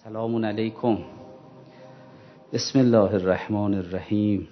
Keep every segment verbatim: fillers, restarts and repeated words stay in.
سلام علیکم. بسم الله الرحمن الرحیم.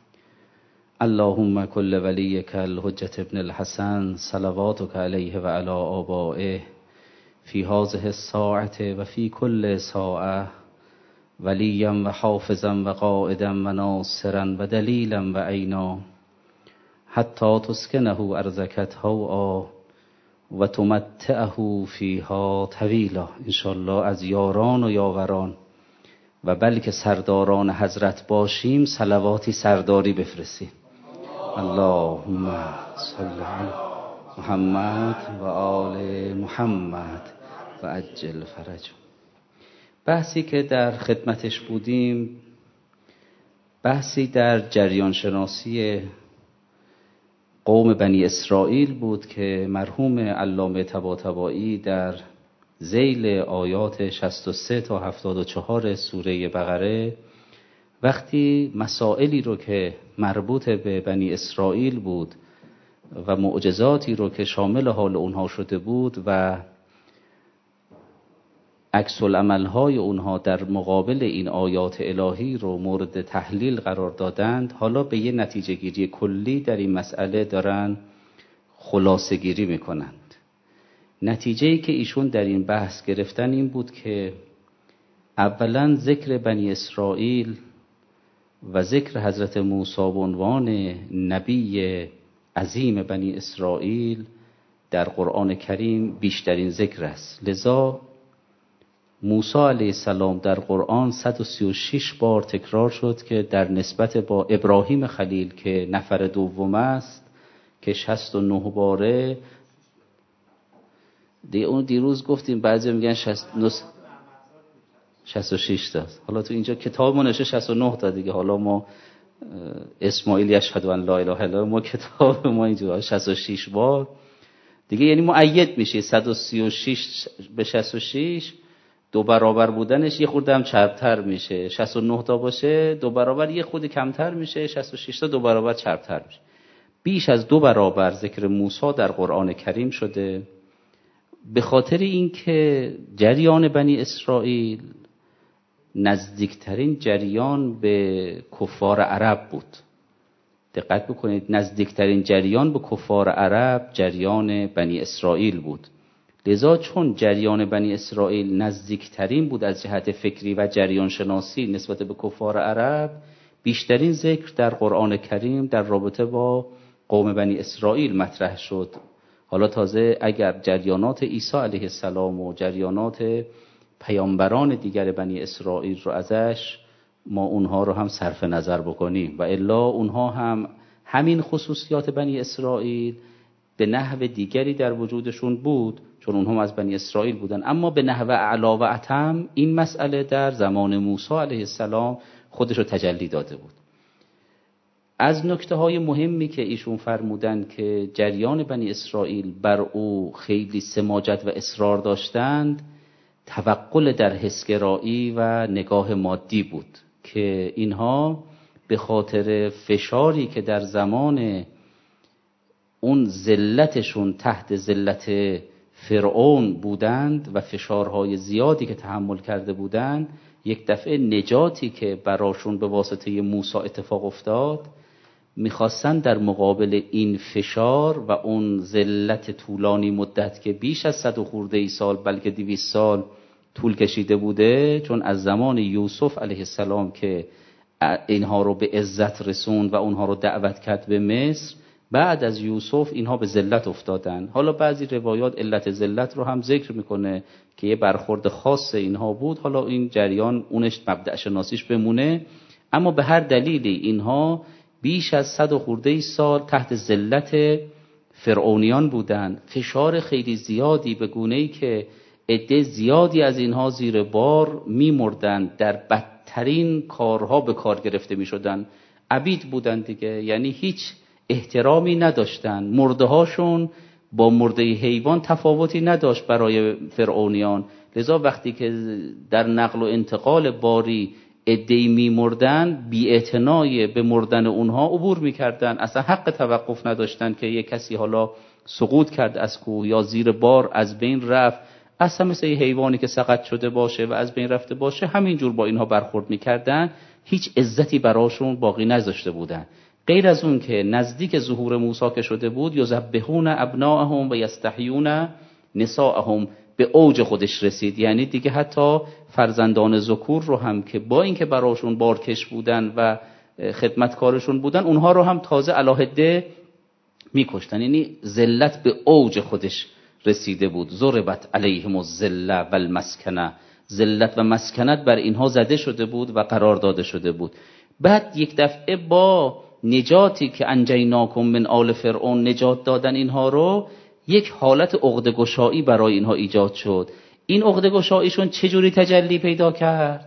اللهم کل ولیک الحجة ابن الحسن صلواتک علیه و علی آبائه فی هذه الساعة و فی کل ساعة ولیا و حافظا و قائدا و ناصرا و دلیلا و عینا حتی تسکنه ارضک طوعا و تمتعه فیها طویلا. انشالله از یاران و یاوران و بلکه سرداران حضرت باشیم صلواتی سرداری بفرستیم. اللهم صل علی محمد و آل محمد و عجل فرج. بحثی که در خدمتش بودیم بحثی در جریان شناسی قوم بنی اسرائیل بود که مرحوم علامه طباطبایی در ذیل آیات شصت و سه تا هفتاد و چهار سوره بقره وقتی مسائلی رو که مربوط به بنی اسرائیل بود و معجزاتی رو که شامل حال اونها شده بود و عکس العمل‌های اونها در مقابل این آیات الهی رو مورد تحلیل قرار دادند، حالا به یه نتیجه گیری کلی در این مسئله دارن خلاصه گیری میکنند. نتیجه‌ای که ایشون در این بحث گرفتن این بود که اولا ذکر بنی اسرائیل و ذکر حضرت موسی به عنوان نبی عظیم بنی اسرائیل در قرآن کریم بیشترین ذکر است. لذا موسی علیه السلام در قرآن صد و سی و شش بار تکرار شد که در نسبت با ابراهیم خلیل که نفر دوم است که شصت و نه باره دی اون دیروز گفتیم بعضی میگن شصت و شش تا. حالا تو اینجا کتاب ما نوشته شصت و نه تا دیگه. حالا ما اسماعیل یشهد ان لا اله الا الله، ما کتاب ما اینجا شصت و شش بار دیگه، یعنی مؤید میشه صد و سی و شش به شصت و شش دو برابر بودنش یه خورده هم چربتر میشه. شصت و نه تا باشه دو برابر یه خورده کمتر میشه، شصت و شش تا دو برابر چربتر میشه. بیش از دو برابر ذکر موسی در قرآن کریم شده به خاطر اینکه جریان بنی اسرائیل نزدیکترین جریان به کفار عرب بود. دقت بکنید، نزدیکترین جریان به کفار عرب جریان بنی اسرائیل بود. لذا چون جریان بنی اسرائیل نزدیکترین بود از جهت فکری و جریان شناسی نسبت به کفار عرب، بیشترین ذکر در قرآن کریم در رابطه با قوم بنی اسرائیل مطرح شد. حالا تازه اگر جریانات عیسی علیه السلام و جریانات پیامبران دیگر بنی اسرائیل رو ازش ما اونها رو هم صرف نظر بکنیم و الا اونها هم همین خصوصیات بنی اسرائیل به نحو دیگری در وجودشون بود چون اونها از بنی اسرائیل بودن، اما به نحو اعلی و اتم این مسئله در زمان موسی علیه السلام خودش رو تجلی داده بود. از نکته های مهمی که ایشون فرمودن که جریان بنی اسرائیل بر او خیلی سماجت و اصرار داشتند، توقل در حسگرایی و نگاه مادی بود که اینها به خاطر فشاری که در زمان اون ذلتشون تحت ذلت فرعون بودند و فشارهای زیادی که تحمل کرده بودند، یک دفعه نجاتی که براشون به واسطه موسی اتفاق افتاد میخواستن در مقابل این فشار و اون ذلت طولانی مدت که بیش از صد و خورده ای سال بلکه دویست سال طول کشیده بوده، چون از زمان یوسف علیه السلام که اینها رو به عزت رسوند و اونها رو دعوت کرد به مصر، بعد از یوسف اینها به ذلت افتادن. حالا بعضی روایات علت ذلت رو هم ذکر میکنه که یه برخورد خاص اینها بود، حالا این جریان اونش مبدأ شناسیش بمونه، اما به هر دلیلی اینها بیش از صد و خورده ای سال تحت ذلت فرعونیان بودند. فشار خیلی زیادی به گونه‌ای که عده زیادی از اینها زیر بار میمردند، در بدترین کارها به کار گرفته میشدند. عبید بودند دیگه، یعنی هیچ احترامی نداشتن. مرده هاشون با مرده حیوان تفاوتی نداشت برای فرعونیان. لذا وقتی که در نقل و انتقال باری عده‌ای میمردن، بی اعتنای به مردن اونها عبور میکردن، اصلا حق توقف نداشتن که یک کسی حالا سقوط کرد از کوه یا زیر بار از بین رفت، اصلا مثل یه حیوانی که سقط شده باشه و از بین رفته باشه همینجور با اینها برخورد میکردن، هیچ عزتی براشون باقی نذاشته بودن. غیر از اون که نزدیک ظهور موسی که شده بود، یذبحون ابناءهم و یستحیون نساءهم، به اوج خودش رسید. یعنی دیگه حتی فرزندان ذکور رو هم که با اینکه براشون بارکش بودن و خدمتکارشون بودن، اونها رو هم تازه علاهده میکشتن. یعنی ذلت به اوج خودش رسیده بود. ضربت علیهم الذله و المسکنه، ذلت و مسکنت بر اینها زده شده بود و قرار داده شده بود. بعد یک دفعه با نجاتی که انجیناکم من آل فرعون، نجات دادن اینها رو، یک حالت عقده گشایی برای اینها ایجاد شد. این عقده گشاییشون چجوری تجلی پیدا کرد؟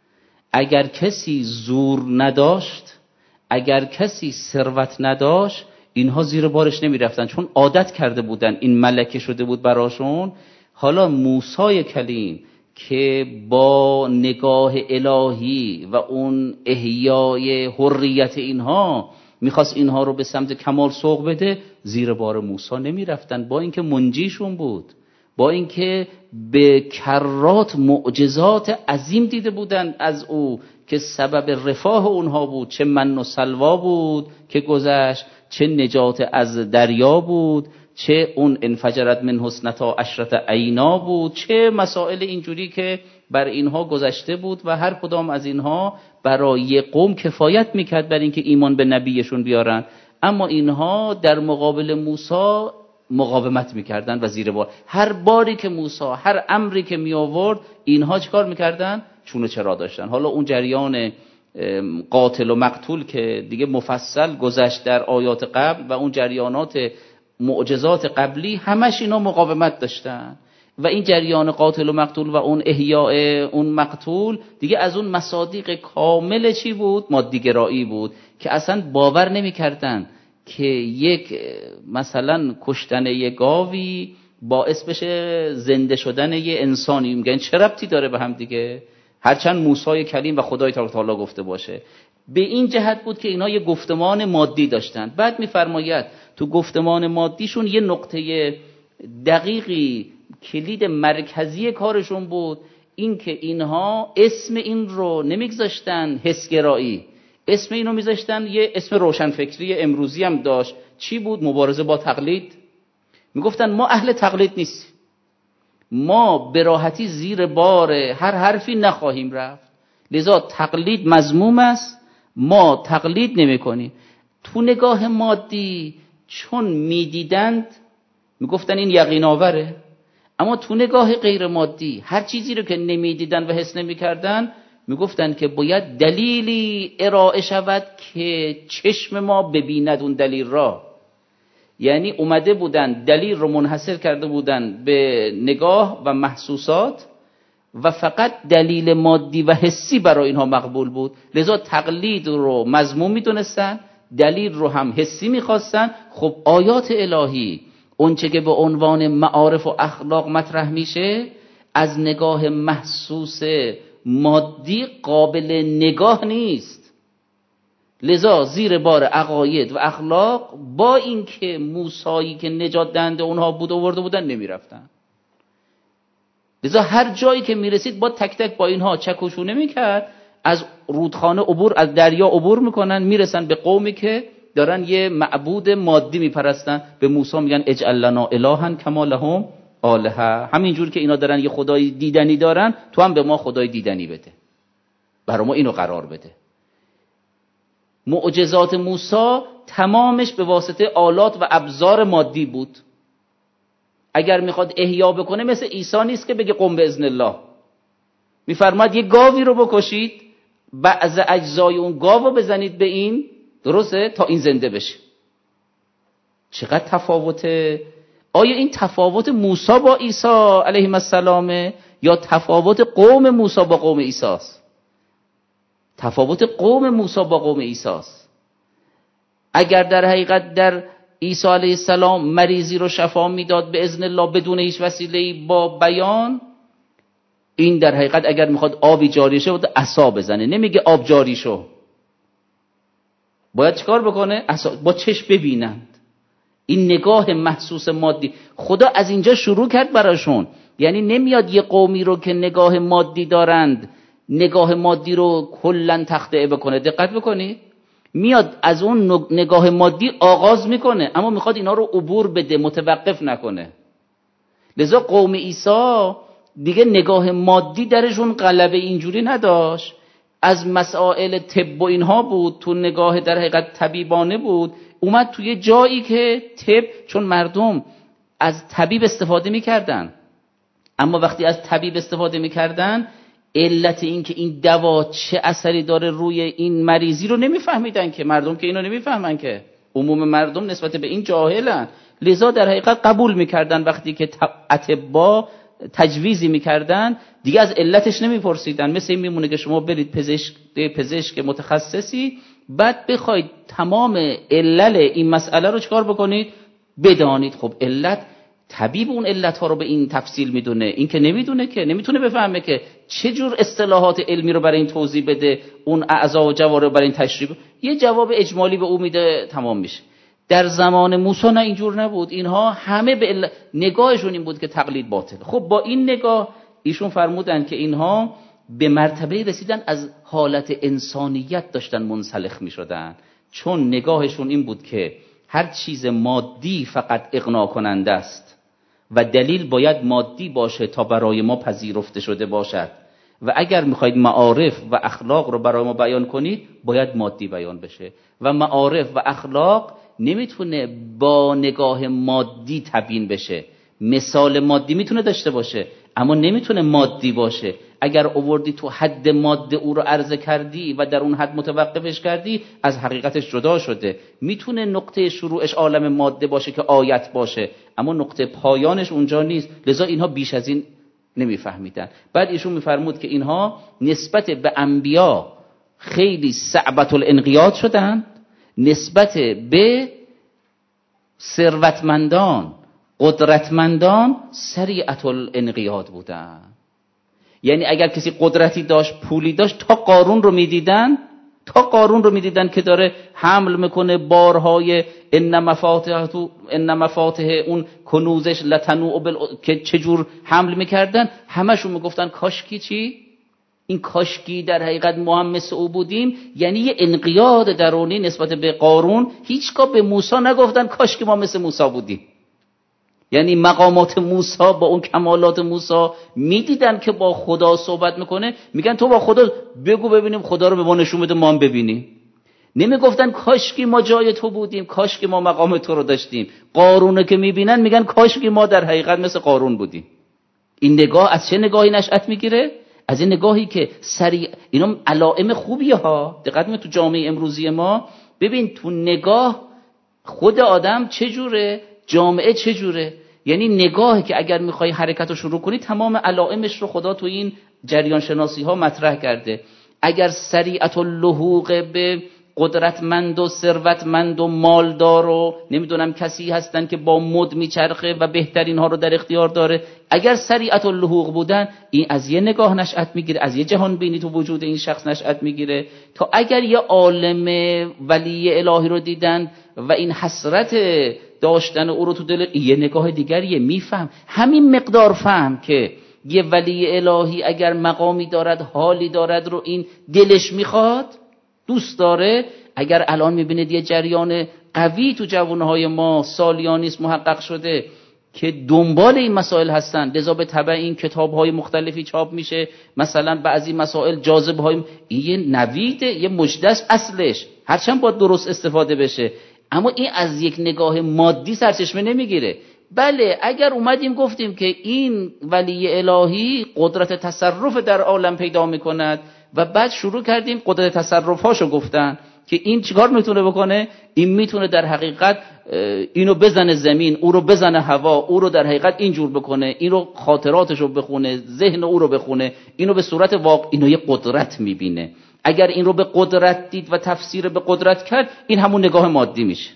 اگر کسی زور نداشت، اگر کسی ثروت نداشت، اینها زیر بارش نمی رفتن، چون عادت کرده بودن، این ملکه شده بود براشون. حالا موسی کلیم که با نگاه الهی و اون احیای حریت اینها میخواست اینها رو به سمت کمال سوق بده، زیر بار موسی نمی رفتن، با اینکه منجیشون بود، با اینکه به کرات معجزات عظیم دیده بودن از او که سبب رفاه اونها بود. چه من و سلوا بود که گذشت، چه نجات از دریا بود، چه اون انفجرت من حسنتا عشرت عینا بود، چه مسائل اینجوری که بر اینها گذشته بود و هر کدام از اینها برای قوم کفایت میکرد بر اینکه ایمان به نبیشون بیارن. اما اینها در مقابل موسی مقاومت میکردن و زیر بار. هر باری که موسی، هر امری که می آورد، اینها چیکار میکردن؟ چون و چرا داشتن. حالا اون جریان قاتل و مقتول که دیگه مفصل گذشت در آیات قبل و اون جریانات معجزات قبلی، همش اینا مقاومت داشتن. و این جریان قاتل و مقتول و اون احیاء اون مقتول دیگه از اون مصادیق کامل چی بود؟ مادیگرایی بود که اصلا باور نمی‌کردن که یک مثلا کشتن یک گاوی باعث بشه زنده شدن یه انسانی. میگن چه ربطی داره به هم دیگه؟ هرچند موسی کلیم و خدای تعالی گفته باشه. به این جهت بود که اینا یه گفتمان مادی داشتن. بعد میفرماید تو گفتمان مادیشون یه نقطه دقیقی، کلید مرکزی کارشون بود، این که اینها اسم این رو نمیگذاشتن حسگرایی، اسم اینو میذاشتن یه اسم روشنفکری امروزی هم داشت. چی بود؟ مبارزه با تقلید. میگفتن ما اهل تقلید نیستیم، ما به راحتی زیر بار هر حرفی نخواهیم رفت، لذا تقلید مذموم است، ما تقلید نمی کنیم. تو نگاه مادی چون میدیدند میگفتن این یقین آوره، اما تو نگاه غیر مادی هر چیزی رو که نمیدیدن و حس نمیکردن میگفتن که باید دلیلی ارائه شود که چشم ما ببیند اون دلیل را. یعنی اومده بودن دلیل رو منحصر کرده بودن به نگاه و محسوسات و فقط دلیل مادی و حسی برای اینها مقبول بود، لذا تقلید رو مذموم میدونستن، دلیل رو هم حسی میخواستن. خب آیات الهی اونچه که به عنوان معارف و اخلاق مطرح میشه، از نگاه محسوس مادی قابل نگاه نیست، لذا زیر بار عقاید و اخلاق با اینکه موسی که نجات دهنده اونها بود آورده بودن نمیرفتن. لذا هر جایی که میرسید با تک تک با اینها چک و چونه میکرد، از رودخانه عبور، از دریا عبور میکنن، میرسن به قومی که دارن یه معبود مادی میپرستن. به موسی میگن اجعل لنا الها کما لهم آلهه، همینجور که اینا دارن یه خدای دیدنی دارن، تو هم به ما خدای دیدنی بده، برای ما اینو قرار بده. معجزات موسی تمامش به واسطه آلات و ابزار مادی بود. اگر میخواد احیا بکنه مثل عیسی نیست که بگه قم باذن الله. میفرماد یه گاوی رو بکشید، بعض اجزای اون گاو رو بزنید به این، درسته، تا این زنده بشه. چقدر تفاوته؟ آیا این تفاوت موسی با عیسی علیه السلام یا تفاوت قوم موسی با قوم عیسی است؟ تفاوت قوم موسی با قوم عیسی است. اگر در حقیقت در عیسی علیه السلام مریضی رو شفا میداد به اذن الله بدون هیچ وسیله‌ای با بیان، این در حقیقت اگر میخواد آبی جاری شه باید عصا بزنه، نمیگه آب جاری شو. باید چیکار بکنه؟ با چشم ببینند. این نگاه محسوس مادی خدا از اینجا شروع کرد براشون یعنی نمیاد یه قومی رو که نگاه مادی دارند نگاه مادی رو کلا تخطئه بکنه. دقت بکنید، میاد از اون نگاه مادی آغاز میکنه اما میخواد اینا رو عبور بده، متوقف نکنه. لذا قوم عیسی دیگه نگاه مادی درشون غلبه اینجوری نداشت، از مسائل طب و اینها بود، تو نگاه در حقیقت طبیبانه بود. اومد توی جایی که طب، چون مردم از طبیب استفاده میکردن، اما وقتی از طبیب استفاده میکردن علت این که این دوا چه اثری داره روی این مریضی رو نمیفهمیدن، که مردم که اینو نمیفهمن، که عموم مردم نسبت به این جاهلن. لذا در حقیقت قبول میکردن وقتی که اطباء تجویزی میکردن دیگه از علتش نمیپرسیدن. مثل این میمونه که شما برید پزشک پزشک متخصصی، بعد بخواید تمام علل این مسئله رو چکار بکنید؟ بدانید. خب علت، طبیب اون علت ها رو به این تفصیل میدونه، این که نمیدونه که نمیتونه بفهمه که چه جور اصطلاحات علمی رو برای این توضیح بده، اون اعضا و جوارح رو برای این تشریح، یه جواب اجمالی به او میده، تمام میشه. در زمان موسی نه، اینجور نبود. اینها همه به علت... نگاهشون این بود که تقلید باطل. خب با این نگاه ایشون فرمودن که اینها به مرتبه رسیدن از حالت انسانیت داشتن منسلخ میشدن، چون نگاهشون این بود که هر چیز مادی فقط اقناع کننده است و دلیل باید مادی باشه تا برای ما پذیرفته شده باشد، و اگر میخواید معارف و اخلاق رو برای ما بیان کنید باید مادی بیان بشه، و معارف و اخلاق نمیتونه با نگاه مادی تبیین بشه. مثال مادی میتونه داشته باشه اما نمیتونه مادی باشه. اگر آوردی تو حد ماده او رو عرضه کردی و در اون حد متوقفش کردی، از حقیقتش جدا شده. میتونه نقطه شروعش عالم ماده باشه که آیت باشه، اما نقطه پایانش اونجا نیست. لذا اینها بیش از این نمیفهمیدن. بعد ایشون میفرمود که اینها نسبت به انبیا خیلی صعبت الانقیاد شدن، نسبت به ثروتمندان قدرتمندان سریعت الانقیاد بودن. یعنی اگر کسی قدرتی داشت، پولی داشت، تا قارون رو میدیدن تا قارون رو میدیدن که داره حمل میکنه بارهای ان مفاتحه ان مفاتحه اون کنوزش لتنوع بال... که چجور حمل میکردن، همشون میگفتن کاشکی چی؟ این کاشکی در حقیقت ما هم مثل او بودیم. یعنی یه انقیاد درونی نسبت به قارون. هیچگاه به موسی نگفتن کاشکی ما مثل موسی بودیم. یعنی مقامات موسی با اون کمالات موسی میدیدن که با خدا صحبت میکنه، میگن تو با خدا بگو ببینیم خدا رو به ما نشون بده ما هم ببینیم. نمیگفتن کاشکی ما جای تو بودیم، کاشکی ما مقام تو رو داشتیم. قارونه که میبینن میگن کاشکی ما در حقیقت مثل قارون بودیم. این نگاه از چه نگاهی نشأت میگیره؟ از این نگاهی که سریع، اینا علائم خوبیه ها. دقت کنید تو جامعه امروزی ما ببین تو نگاه خود آدم چجوره، جامعه چجوره. یعنی نگاهی که اگر میخوای حرکت رو شروع کنی تمام علائمش رو خدا تو این جریان شناسی ها مطرح کرده. اگر سریعت اللحوق به قدرتمند و ثروتمند و مالدار و نمیدونم کسی هستن که با مد میچرخه و بهترین ها رو در اختیار داره، اگر سریعت اللحوق بودن، این از یه نگاه نشأت میگیره، از یه جهان بینی تو وجود این شخص نشأت میگیره. تا اگر یه عالم ولی الهی رو دیدن و این حسرت داشتن او رو تو دل، یه نگاه دیگریه، میفهم. همین مقدار فهم که یه ولی الهی اگر مقامی دارد، حالی دارد رو این دلش میخواد، دوست داره. اگر الان میبینید یه جریان قوی تو جوانهای ما سالیانیست محقق شده که دنبال این مسائل هستن، لذا به تبع این کتاب‌های مختلفی چاپ میشه، مثلا بعضی مسائل جاذبه‌های، این یه نویده، یه مجدس اصلش، هرچند باید درست استفاده بشه، اما این از یک نگاه مادی سرچشمه نمیگیره. بله اگر اومدیم گفتیم که این ولی الهی قدرت تصرف در عالم پیدا میکند و بعد شروع کردیم قدرت تصرف‌هاشو گفتن که این چیکار میتونه بکنه، این میتونه در حقیقت اینو بزنه زمین، او رو بزنه هوا، او رو در حقیقت اینجور بکنه، این رو خاطراتشو بخونه، ذهن او رو بخونه، اینو به صورت واقع، اینو یه قدرت میبینه. اگر این رو به قدرت دید و تفسیر به قدرت کرد، این همون نگاه مادی میشه.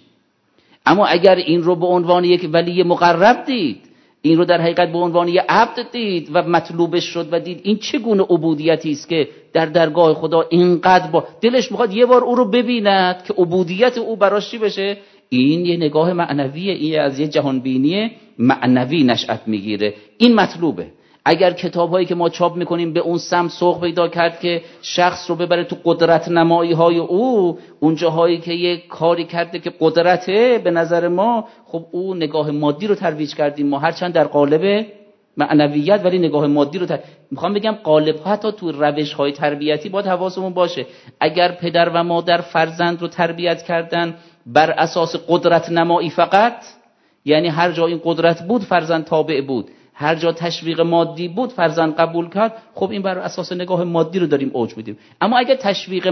اما اگر این رو به عنوان یک ولی مقرب دید، این رو در حقیقت به عنوان یک عبد دید و مطلوبش شد و دید این چه گونه عبودیتی است که در درگاه خدا اینقدر با دلش میخواد یه بار او رو ببیند که عبودیت او براش چی بشه، این یه نگاه معنویه، این از یه جهانبینی معنوی نشأت میگیره. این مطلوبه. اگر کتاب‌هایی که ما چاپ میکنیم به اون سمت سوق پیدا کرد که شخص رو ببره تو قدرت نمایی های او، اون جاهایی که یه کاری کرده که قدرته به نظر ما، خب او نگاه مادی رو ترویج کردیم ما، هرچند در قالب معنویت ولی نگاه مادی رو تر... میخوام بگم قالب ها حتی تو روش های تربیتی باید حواسمون باشه. اگر پدر و مادر فرزند رو تربیت کردن بر اساس قدرت نمایی فقط، یعنی هر جا این قدرت بود فرزند تابع بود، هر جا تشویق مادی بود فرزند قبول کرد، خب این بر اساس نگاه مادی رو داریم اوج میدیم. اما اگر تشویق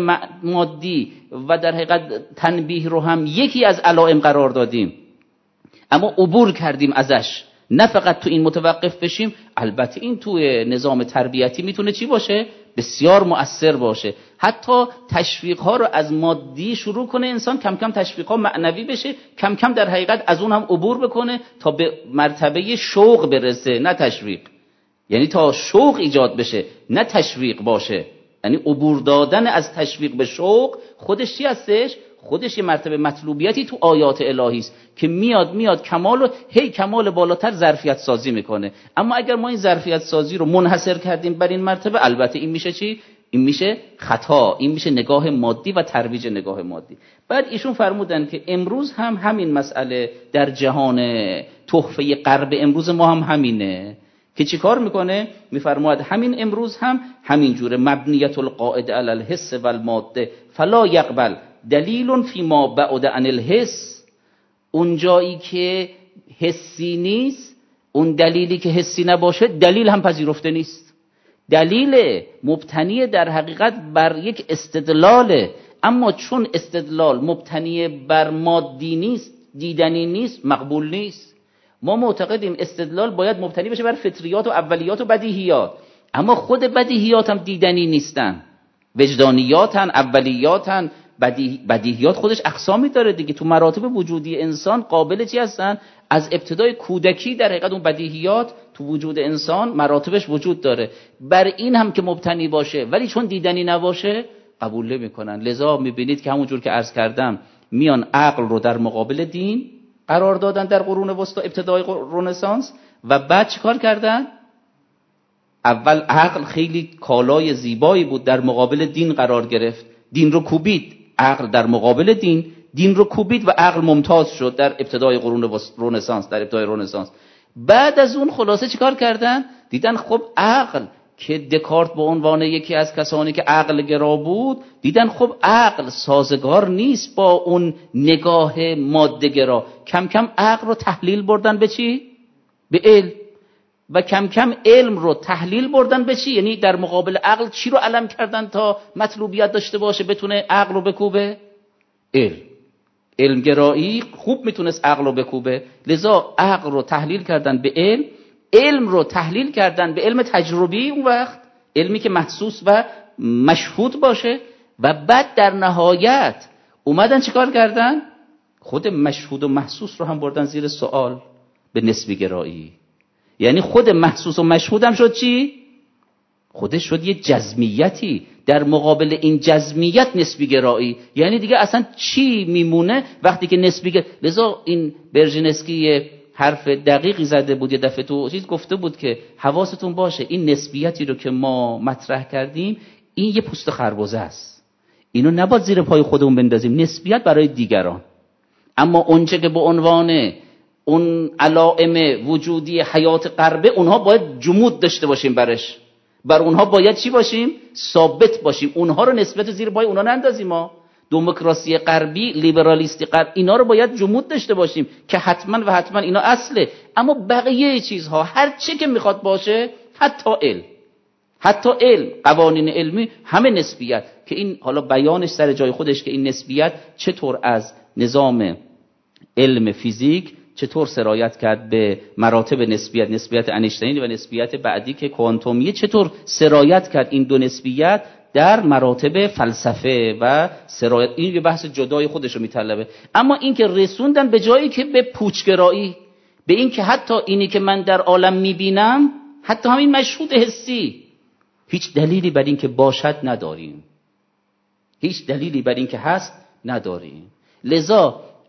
مادی و در حقیقت تنبیه رو هم یکی از علائم قرار دادیم اما عبور کردیم ازش، نه فقط تو این متوقف بشیم، البته این توی نظام تربیتی میتونه چی باشه؟ بسیار مؤثر باشه. حتی تشویق ها رو از مادی شروع کنه انسان، کم کم تشویق ها معنوی بشه، کم کم در حقیقت از اون هم عبور بکنه تا به مرتبه شوق برسه، نه تشویق. یعنی تا شوق ایجاد بشه نه تشویق باشه. یعنی عبور دادن از تشویق به شوق خودش چی هستش؟ خودش یه مرتبه مطلوبیتی تو آیات الهی است که میاد میاد کمال و هی کمال بالاتر ظرفیت سازی میکنه. اما اگر ما این ظرفیت سازی رو منحصر کردیم بر این مرتبه، البته این میشه چی؟ این میشه خطا، این میشه نگاه مادی و ترویج نگاه مادی. بعد ایشون فرمودن که امروز هم همین مسئله در جهان تحفه غرب امروز ما هم همینه که چی کار میکنه؟ میفرماید همین امروز هم همین جوره، مبنیت القاعده علی الحس و الماده فلا یقبل دلیل فی ما بعد عن الحس. اون جایی که حسی نیست، اون دلیلی که حسی نباشه دلیل هم پذیرفته نیست. دلیل مبتنی در حقیقت بر یک استدلاله، اما چون استدلال مبتنی بر مادی نیست، دیدنی نیست، مقبول نیست. ما معتقدیم استدلال باید مبتنی بشه بر فطریات و اولیات و بدیهیات، اما خود بدیهیات هم دیدنی نیستن، وجدانیاتن، اولیاتن. بدیهیات خودش اقسامی داره دیگه. تو مراتب وجودی انسان قابل چی هستن؟ از ابتدای کودکی در حقیقت اون بدیهیات تو وجود انسان مراتبش وجود داره. بر این هم که مبتنی باشه ولی چون دیدنی نباشه قبول نمی‌کنن. لذا می‌بینید که همونجور که عرض کردم میان عقل رو در مقابل دین قرار دادن در قرون وسطا، ابتدای رنسانس، و بعد چیکار کردن؟ اول عقل خیلی کالای زیبایی بود، در مقابل دین قرار گرفت، دین رو کوبید. عقل در مقابل دین، دین رو کوبید و عقل ممتاز شد در ابتدای قرون رنسانس، در ابتدای رنسانس. بعد از اون خلاصه چیکار کردن؟ دیدن خب عقل که دکارت به عنوان یکی از کسانی که عقل گرا بود، دیدن خب عقل سازگار نیست با اون نگاه ماده گرا. کم کم عقل رو تحلیل بردن به چی؟ به علم. و کم کم علم رو تحلیل بردن به چی؟ یعنی در مقابل عقل چی رو علم کردن تا مطلوبیت داشته باشه، بتونه عقل رو بکوبه؟ علم. علمگرایی خوب میتونست عقل رو بکوبه، لذا عقل رو تحلیل کردن به علم، علم رو تحلیل کردن به علم تجربی، اون وقت علمی که محسوس و مشهود باشه، و بعد در نهایت اومدن چیکار کردن؟ خود مشهود و محسوس رو هم بردن زیر سوال به نسبی گرایی. یعنی خود محسوس و مشهود هم شد چی؟ خودش شد یه جزمیتی، در مقابل این جزمیت نسبی گرایی. یعنی دیگه اصلا چی میمونه وقتی که نسبی گر... لذا این برژنسکی حرف دقیقی زده بود، یه دفعه تو چیز گفته بود که حواستون باشه این نسبیتی رو که ما مطرح کردیم این یه پوست خربزه است، اینو نباید زیر پای خودمون بندازیم. نسبیت برای دیگران، اما اونچه که به عنوان اون علائم وجودی حیات غربه، اونها باید جمود داشته باشیم برش، بر اونها باید چی باشیم؟ ثابت باشیم. اونها رو نسبت زیر پای اونها نندازیم. ما دموکراسی غربی، لیبرالیستی غرب، اینا رو باید جمود داشته باشیم که حتما و حتما اینا اصله. اما بقیه چیزها هر چه که میخواد باشه، حتی علم، حتی علم، قوانین علمی همه نسبیت، که این حالا بیانش سر جای خودش که این نسبیت چطور از نظام علم فیزیک چطور سرایت کرد به مراتب نسبیت، نسبیت انیشتینی و نسبیت بعدی که کوانتومیه، چطور سرایت کرد این دو نسبیت در مراتب فلسفه و سرایت. این یه بحث جدای خودش رو میطلبه. اما این که رسوندن به جایی که به پوچگرایی، به این که حتی اینی که من در عالم میبینم، حتی همین مشهود حسی، هیچ دلیلی بر این که باشد نداریم، هیچ دلیلی بر این که هست نداریم. لذا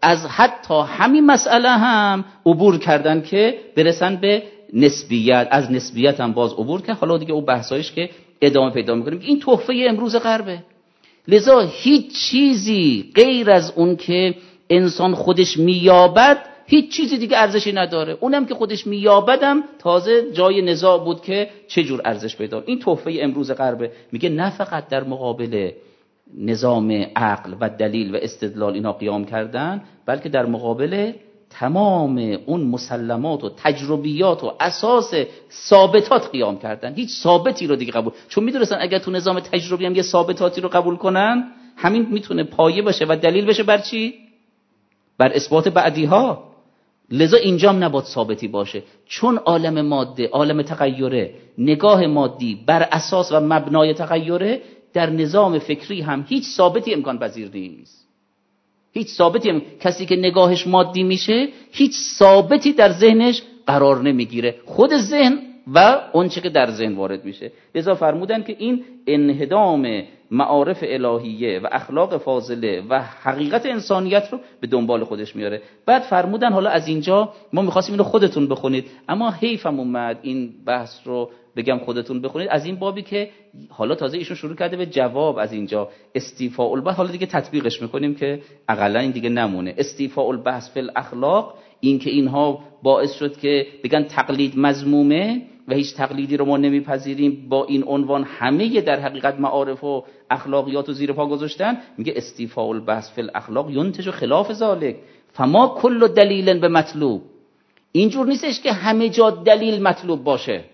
از حتی همین مسئله هم عبور کردن که برسن به نسبیت، از نسبیت هم باز عبور کرد. حالا دیگه اون بحثایش که ادامه پیدا میکنیم. این تحفه امروز غربه. لذا هیچ چیزی غیر از اون که انسان خودش مییابد هیچ چیزی دیگه ارزشی نداره. اونم که خودش مییابدم تازه جای نزاع بود که چه جور ارزش پیدا. این تحفه امروز غربه. میگه نه فقط در مقابل نظام عقل و دلیل و استدلال اینا قیام کردن، بلکه در مقابل تمام اون مسلمات و تجربیات و اساس ثابتات قیام کردن. هیچ ثابتی رو دیگه قبول، چون میدونستن اگر تو نظام تجربی هم یه ثابتاتی رو قبول کنن، همین میتونه پایه باشه و دلیل بشه بر چی؟ بر اثبات بعدی ها. لذا اینجام نباید ثابتی باشه، چون عالم ماده عالم تغیره، نگاه مادی بر اساس و مبنای تغیره، در نظام فکری هم هیچ ثابتی امکان پذیر نیست. هیچ ثابتی هم. کسی که نگاهش مادی میشه هیچ ثابتی در ذهنش قرار نمیگیره، خود ذهن و اون چه که در ذهن وارد میشه. لذا فرمودن که این انهدام معارف الهیه و اخلاق فاضله و حقیقت انسانیت رو به دنبال خودش میاره. بعد فرمودن حالا از اینجا ما میخواستیم اینو خودتون بخونید، اما حیفم اومد این بحث رو بگم خودتون بخونید، از این بابی که حالا تازه ایشون شروع کرده به جواب از اینجا استیفاء البحث. حالا دیگه تطبیقش میکنیم که اقلا این دیگه نمونه. استیفاء البحث فی الاخلاق، این که اینها باعث شد که بگن تقلید مذمومه و هیچ تقلیدی رو ما نمیپذیریم، با این عنوان همه در حقیقت معارف و اخلاقیات رو زیر پا گذاشتن. میگه استیفاء البحث فی الاخلاق ینتج خلاف ذلک فما کل دلیل به مطلوب. اینجور نیستش که همه جا دلیل مطلوب باشه.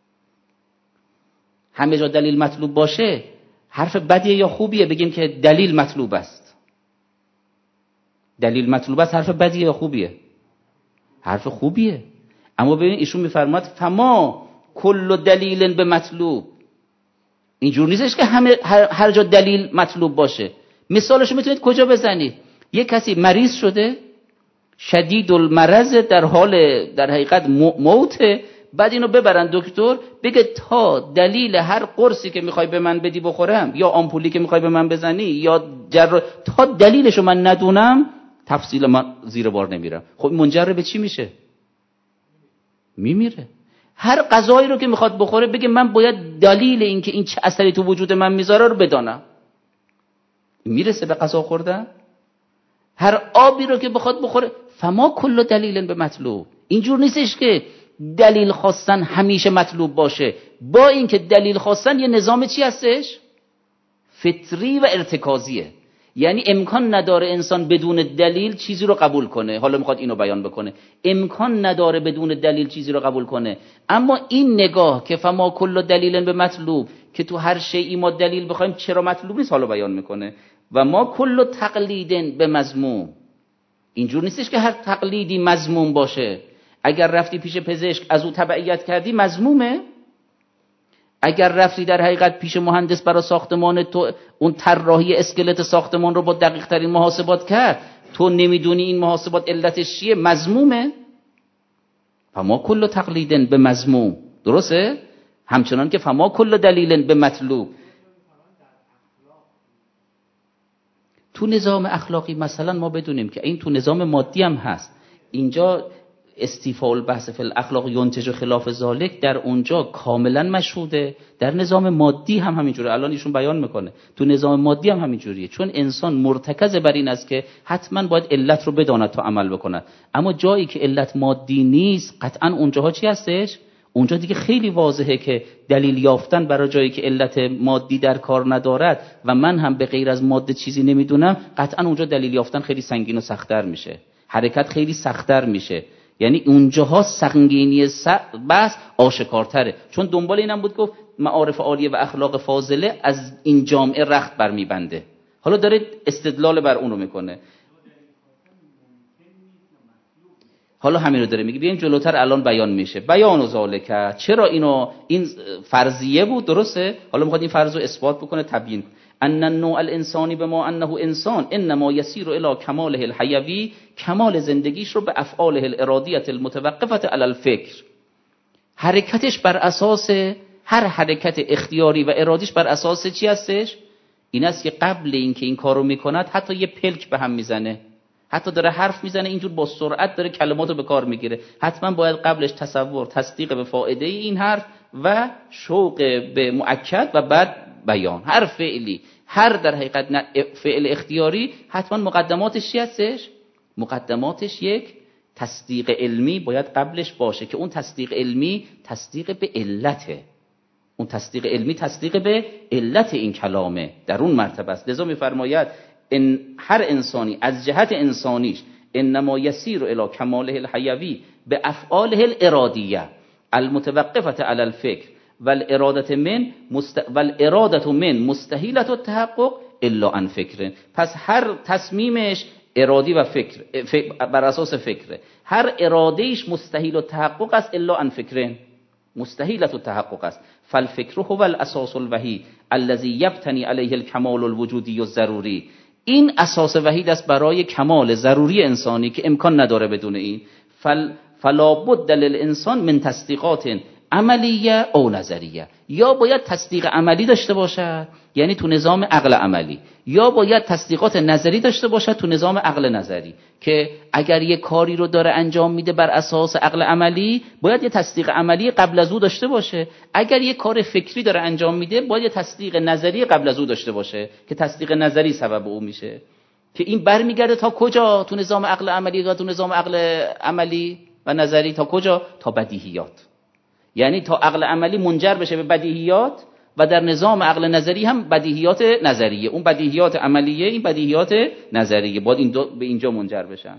همه جا دلیل مطلوب باشه حرف بدیه یا خوبیه بگیم که دلیل مطلوب است؟ دلیل مطلوب است حرف بدیه یا خوبیه؟ حرف خوبیه. اما ببین ایشون میفرماد فما کل دلیل به مطلوب. اینجور نیستش که همه هر, هر جا دلیل مطلوب باشه. مثالشو میتونید کجا بزنید؟ یک کسی مریض شده، شدید المرض، در حال در حقیقت موته، بعد اینو ببرن دکتر بگه تا دلیل هر قرصی که میخوای به من بدی بخورم یا آمپولی که میخوای به من بزنی یا جر... تا دلیلشو من ندونم تفصیل من زیر بار نمیرم. خب منجر به چی میشه؟ میمیره. هر غذایی رو که میخواد بخوره بگه من باید دلیل این که این چه اثری تو وجود من میذاره رو بدانم. میرسه به غذا خوردن؟ هر آبی رو که بخواد بخوره فما کل دلیل به مطلوب. اینجور نیستش که دلیل خواستن همیشه مطلوب باشه، با اینکه دلیل خواستن یه نظام چی هستش؟ فطری و ارتکازیه. یعنی امکان نداره انسان بدون دلیل چیزی رو قبول کنه. حالا میخواد اینو بیان بکنه، امکان نداره بدون دلیل چیزی رو قبول کنه. اما این نگاه که فما کل دلیل به مطلوب، که تو هر شیئی ما دلیل بخوایم چرا مطلوب نیست، حالا بیان میکنه. و ما کل تقلید به مذموم. اینجور نیستش که هر تقلیدی مذموم باشه. اگر رفتی پیش پزشک از او تبعیت کردی مذمومه. اگر رفتی در حقیقت پیش مهندس برای ساختمان، تو اون طراحی اسکلت ساختمان رو با دقیق ترین محاسبات کرد، تو نمیدونی این محاسبات علتش چیه، مذمومه. فما کل تقلیدن به مذموم. درسته؟ همچنان که فما کل دلیلن به مطلوب. تو نظام اخلاقی مثلا ما بدونیم که این تو نظام مادی هم هست. اینجا استیفاء البحث فی الاخلاق ینتج خلاف ذالک در اونجا کاملا مشهوده، در نظام مادی هم همینجوره. الان ایشون بیان میکنه تو نظام مادی هم همینجوریه، چون انسان مرتکز بر این است که حتما باید علت رو بداند تا عمل بکنه. اما جایی که علت مادی نیست قطعا اونجاها چی هستش؟ اونجا دیگه خیلی واضحه که دلیل یافتن برای جایی که علت مادی در کار ندارد و من هم به غیر از ماده چیزی نمیدونم، قطعا اونجا دلیل یافتن خیلی سنگین و سخت‌تر میشه، حرکت خیلی سخت‌تر میشه. یعنی اونجاها سنگینی بحث آشکارتره، چون دنبال اینم بود گفت معارف عالیه و اخلاق فاضله از این جامعه رخت برمیبنده. حالا داره استدلال بر اون رو میکنه. حالا همین رو داره میگه. بیایم جلوتر الان بیان میشه. بیان و ذالک، چرا اینو این فرضیه بود، درسته؟ حالا میخواد این فرض رو اثبات بکنه، تبیین. ان النوع الانسانی بما انه انسان انما يسير الى کماله الحیوی، کمال زندگیش رو به افعاله الارادیه المتوقفه علی الفکر، حرکتش بر اساس، هر حرکت اختیاری و ارادیش بر اساس چی هستش؟ این است که قبل اینکه این کارو میکند حتی یه پلک به هم میزنه، حتی داره حرف میزنه اینجور با سرعت داره کلماتو به کار میگیره، حتما باید قبلش تصور، تصدیق به فائده این حرف و شوق به مؤکد و بعد بیان. هر فعلی، هر در حقیقت فعل اختیاری حتما مقدماتش چی هستش؟ مقدماتش یک تصدیق علمی باید قبلش باشه که اون تصدیق علمی تصدیق به علته، اون تصدیق علمی تصدیق به علت این کلامه، در اون مرتبه است. لذا میفرماید ان هر انسانی از جهت انسانیش انما یسیر الی کماله الحیوی به افعاله الارادیه المتوقفه علی الفکر والاراده من مست... والاراده من مستحیله التحقق الا عن فکر. پس هر تصمیمش ارادی و فکر, فکر بر اساس فکره، هر ارادهش مستحیل التحقق است الا عن فکرین، مستحیلت التحقق است. فالفکر هو الاساس الوحید الذي یبتنی علیه الکمال الوجودی الضروری. این اساس وحید است برای کمال ضروری انسانی که امکان نداره بدون این. فل فلا بد للانسان من تصدیقات عملیه او نظریه، یا باید تصدیق عملی داشته باشد یعنی تو نظام عقل عملی، یا باید تصدیقات نظری داشته باشد تو نظام عقل نظری، که اگر یه کاری رو داره انجام میده بر اساس عقل عملی باید یه تصدیق عملی قبل از او داشته باشه، اگر یه کار فکری داره انجام میده باید یه تصدیق نظری قبل از او داشته باشه که تصدیق نظری سبب او میشه. که این برمیگرده تا کجا؟ تو نظام عقل عملی یا تو نظام عقل عملی و نظری تا کجا؟ تا بدیهیات، یعنی تا عقل عملی منجر بشه به بدیهیات و در نظام عقل نظری هم بدیهیات نظریه، اون بدیهیات عملیه این بدیهیات نظریه باید این دو به اینجا منجر بشن.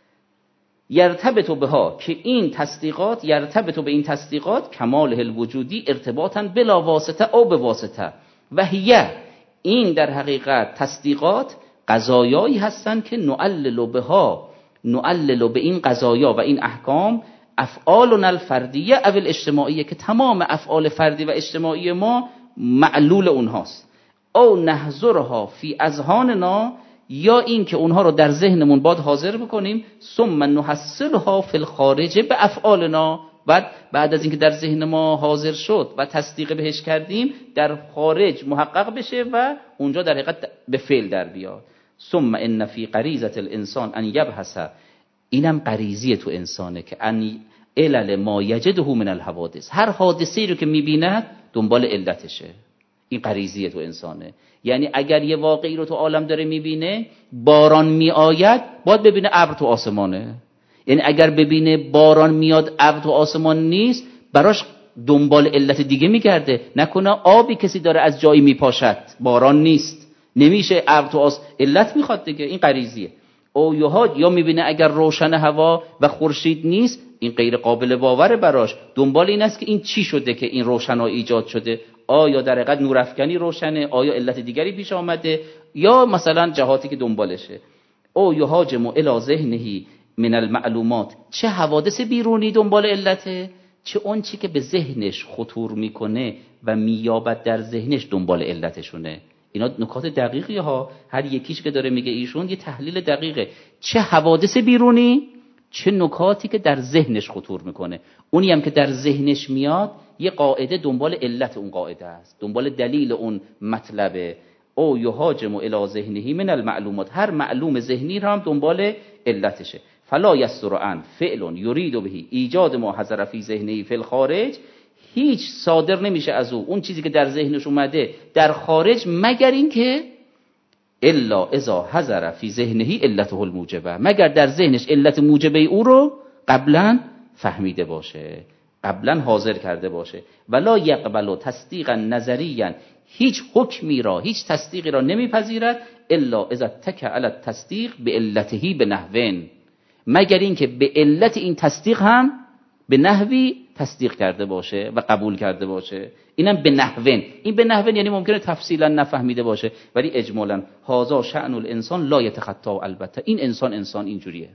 یرتبط بها، که این تصدیقات یرتبط به این تصدیقات کمال الوجودی ارتباطا بلا واسطه او به واسطه و هیه، این در حقیقت تصدیقات قضایایی هستند که نعلل بها، نعلل به این قضایا و این احکام افعالنا الفردیه او الاجتماعیه، که تمام افعال فردی و اجتماعی ما معلول اونهاست، او نحضرها فی اذهاننا، یا این که اونها رو در ذهنمون باید حاضر بکنیم، ثم نحصلها فی الخارج به افعالنا، بعد بعد از اینکه در ذهن ما حاضر شد و تصدیق بهش کردیم در خارج محقق بشه و اونجا در حقیقت به فعل در بیاد. ثم ان فی غریزه الانسان ان یبحث، اینم غریزی تو انسانه که ان علل ما یجده من الحوادث، هر حادثه‌ای رو که میبیند دنبال علتشه، این غریزی تو انسانه. یعنی اگر یه واقعی رو تو عالم داره میبینه، باران میآید باید ببینه ابر تو آسمانه، یعنی اگر ببینه باران میاد ابر تو آسمان نیست براش دنبال علت دیگه میگرده، نکنه آبی کسی داره از جایی میپاشد باران نیست نمیشه ابر تو آس، علت میخواد دیگه، این غریزیه. او یهاد، یا میبینه اگر روشن هوا و خورشید نیست این غیر قابل باوره براش، دنبال این است که این چی شده که این روشنایی ایجاد شده، آیا در حقیقت نورافکنی روشنه، آیا علت دیگری پیش آمده، یا مثلا جهاتی که دنبالشه. او یهاجم الی ذهنه من المعلومات، چه حوادث بیرونی دنبال علته، چه اون چی که به ذهنش خطور میکنه و مییابد در ذهنش دنبال علتشونه. اینا نکات دقیقی ها، هر یکیش که داره میگه ایشون یه تحلیل دقیقه، چه حوادث بیرونی چه نکاتی که در ذهنش خطور میکنه، اونی هم که در ذهنش میاد یه قاعده دنبال علت اون قاعده است، دنبال دلیل اون مطلبه. او یهاجم الی ذهنه من المعلومات، هر معلوم ذهنی رو هم دنبال علتشه. فلا یصدر عن فعل یرید به ایجاد ما حضر فی ذهنه فی الخارج، هیچ صادر نمیشه از او اون چیزی که در ذهنش اومده در خارج، مگر اینکه الا اذا حضر فی ذهنه علته الموجبه، مگر در ذهنش علت موجبه او رو قبلا فهمیده باشه، قبلا حاضر کرده باشه. ولا یقبل تصدیقا نظریا، هیچ حکمی را هیچ تصدیقی را نمیپذیرد الا اذا اتکا علی التصدیق بعلته بنحوین، مگر اینکه به علت این تصدیق هم به نحوی تصدیق کرده باشه و قبول کرده باشه. اینم به نحوین، این به نحوین یعنی ممکنه تفصیلا نفهمیده باشه ولی اجمالا هذا شأن الانسان لا یتخطا، البته این انسان انسان اینجوریه.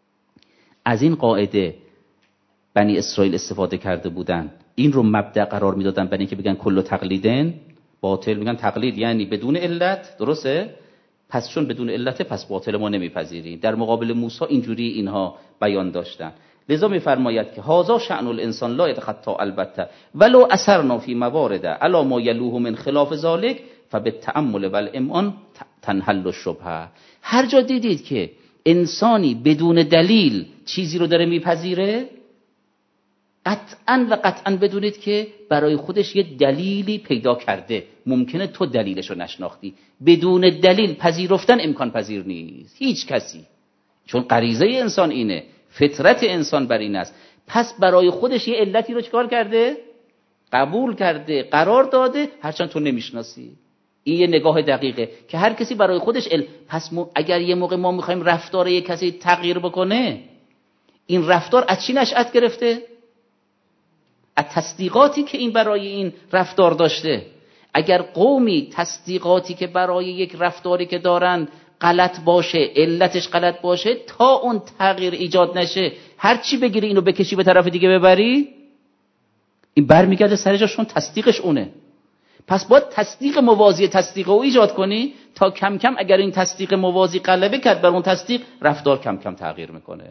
از این قاعده بنی اسرائیل استفاده کرده بودن، این رو مبدأ قرار میدادن برای اینکه بگن کل تقلیدن باطل، میگن تقلید یعنی بدون علت، درسته؟ پس چون بدون علت پس باطل ما نمیپذیریم. در مقابل موسی اینجوری اینها بیان داشتن. لذا میفرماید که هذا شأن الانسان لا یتخطا البته ولو اثرنا فی موارد علی ما یلوه من خلاف ذلک فبالتأمل والامعان تنحل الشبهه. هر جا دیدید که انسانی بدون دلیل چیزی رو داره میپذیره، قطعاً و قطعاً بدونید که برای خودش یه دلیلی پیدا کرده. ممکنه تو دلیلش رو نشناختی. بدون دلیل پذیرفتن امکان پذیر نیست هیچ کسی، چون غریزه انسان اینه، فطرت انسان بر این است. پس برای خودش یه علتی رو چکار کرده؟ قبول کرده، قرار داده، هرچند تو نمیشناسی. این یه نگاه دقیقه که هر کسی برای خودش ال... پس م... اگر یه موقع ما میخوایم رفتار یک کسی تغییر بکنه، این رفتار از چی نشأت گرفته؟ از تصدیقاتی که این برای این رفتار داشته. اگر قومی تصدیقاتی که برای یک رفتاری که دارن غلط باشه، علتش غلط باشه، تا اون تغییر ایجاد نشه هر چی بگیری اینو بکشی به طرف دیگه ببری، این برمیگرده سر جاشون، تصدیقش اونه. پس باید تصدیق موازی تصدیق رو ایجاد کنی تا کم کم اگر این تصدیق موازی غلبه کرد بر اون تصدیق، رفتار کم کم تغییر میکنه.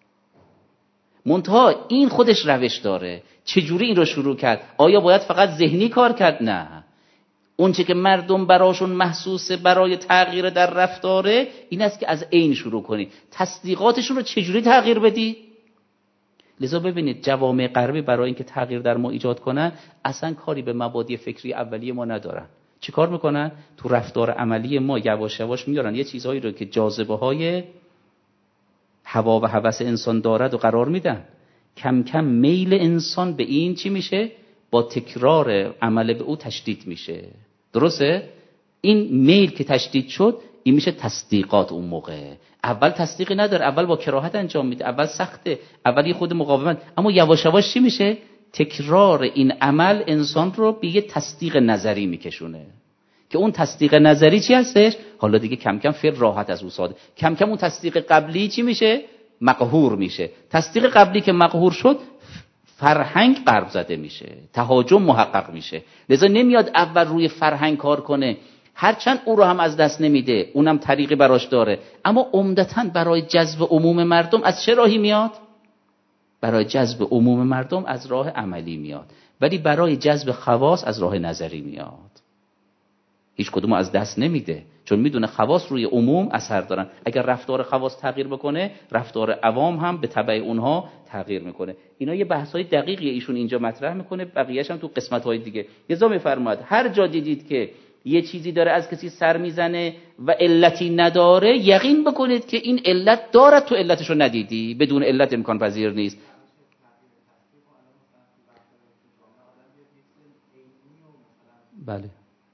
منتها این خودش روش داره. چجوری این رو شروع کرد؟ آیا باید فقط ذهنی کار کرد؟ نه. اون چه که مردم براشون محسوسه برای تغییر در رفتاره، این است که از عین شروع کنی. تصدیقاتشون رو چجوری تغییر بدی؟ لذا ببینید جوامع غربی برای اینکه تغییر در ما ایجاد کنن، اصلا کاری به مبادی فکری اولیه ما ندارن. چی کار میکنن؟ تو رفتار عملی ما یواش یواش میارن یه چیزهایی رو که جاذبه های هوا و هوس انسان دارد و قرار میدن. کم کم میل انسان به این چی میشه؟ با تکرار عمل به او تشدید میشه. درسته؟ این میل که تشدید شد، این میشه تصدیقات. اون موقع اول تصدیقی نداره، اول با کراهت انجام میده، اول سخته، اول یه خود مقاومت، اما یواش یواش چی میشه؟ تکرار این عمل انسان رو به یه تصدیق نظری میکشونه که اون تصدیق نظری چی هستش؟ حالا دیگه کم کم فعل راحت از او ساده، کم کم اون تصدیق قبلی چی میشه؟ مقهور میشه. تصدیق قبلی که مقهور شد، فرهنگ غرب زده میشه، تهاجم محقق میشه. لذا نمیاد اول روی فرهنگ کار کنه، هرچند او رو هم از دست نمیده، اونم طریقی براش داره، اما عمدتاً برای جذب عموم مردم از چه راهی میاد؟ برای جذب عموم مردم از راه عملی میاد، ولی برای جذب خواص از راه نظری میاد. هیچ کدوم از دست نمیده، چون میدونه خواص روی عموم اثر دارن. اگر رفتار خواص تغییر بکنه، رفتار عوام هم به تبع اونها تغییر میکنه. اینا یه بحث‌های دقیقیه ایشون اینجا مطرح میکنه، بقیه‌اش هم تو قسمت‌های دیگه. یزا میفرماید هر جا دیدید که یه چیزی داره از کسی سر میزنه و علتی نداره، یقین بکنید که این علت دارد، تو علتشو ندیدی. بدون علت امکان پذیر نیست. بله.